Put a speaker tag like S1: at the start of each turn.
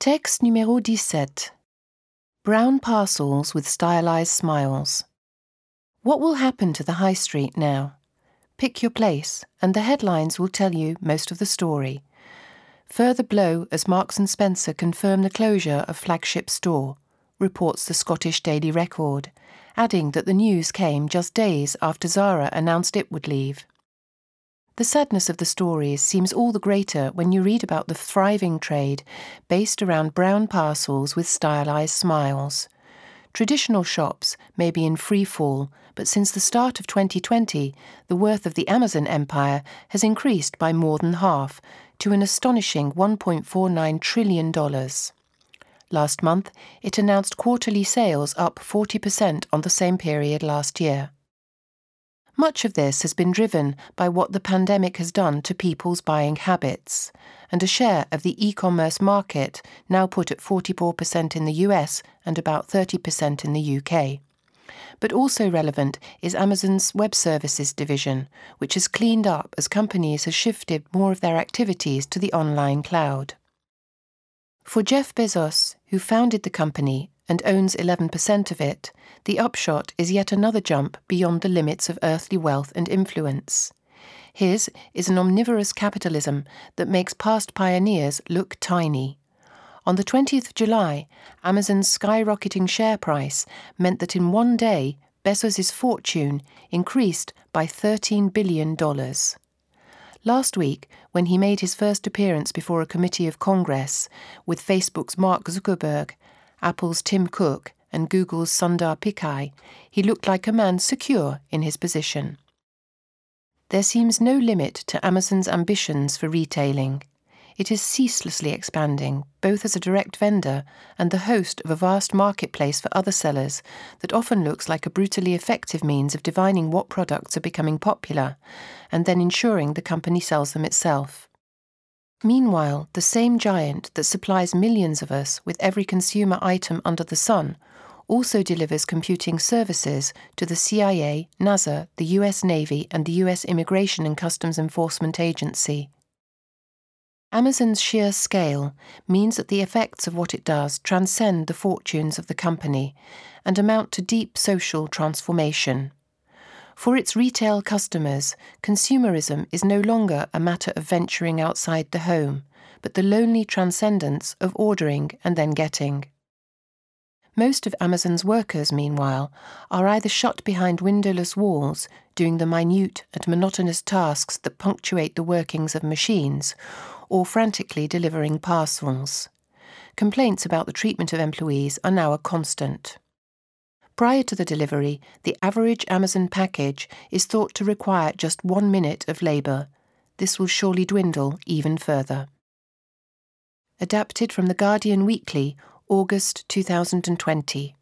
S1: Texte numéro 17. Brown parcels with stylized smiles. What will happen to the high street now? Pick your place, and the headlines will tell you most of the story. Further blow as Marks & Spencer confirm the closure of flagship store, reports the Scottish Daily Record, adding that the news came just days after Zara announced it would leave. The sadness of the stories seems all the greater when you read about the thriving trade based around brown parcels with stylized smiles. Traditional shops may be in free fall, but since the start of 2020, the worth of the Amazon empire has increased by more than half, to an astonishing $1.49 trillion. Last month, it announced quarterly sales up 40% on the same period last year. Much of this has been driven by what the pandemic has done to people's buying habits, and a share of the e-commerce market now put at 44% in the US and about 30% in the UK. But also relevant is Amazon's Web Services division, which has cleaned up as companies have shifted more of their activities to the online cloud. For Jeff Bezos, who founded the company and owns 11% of it, the upshot is yet another jump beyond the limits of earthly wealth and influence. His is an omnivorous capitalism that makes past pioneers look tiny. On the 20th of July, Amazon's skyrocketing share price meant that in one day, Bezos' fortune increased by $13 billion. Last week, when he made his first appearance before a committee of Congress with Facebook's Mark Zuckerberg, Apple's Tim Cook and Google's Sundar Pichai, he looked like a man secure in his position. There seems no limit to Amazon's ambitions for retailing. It is ceaselessly expanding, both as a direct vendor and the host of a vast marketplace for other sellers that often looks like a brutally effective means of divining what products are becoming popular and then ensuring the company sells them itself. Meanwhile, the same giant that supplies millions of us with every consumer item under the sun also delivers computing services to the CIA, NASA, the US Navy, and the US Immigration and Customs Enforcement Agency. Amazon's sheer scale means that the effects of what it does transcend the fortunes of the company and amount to deep social transformation. For its retail customers, consumerism is no longer a matter of venturing outside the home, but the lonely transcendence of ordering and then getting. Most of Amazon's workers, meanwhile, are either shut behind windowless walls, doing the minute and monotonous tasks that punctuate the workings of machines, or frantically delivering parcels. Complaints about the treatment of employees are now a constant. Prior to the delivery, the average Amazon package is thought to require just 1 minute of labour. This will surely dwindle even further. Adapted from The Guardian Weekly, August 2020.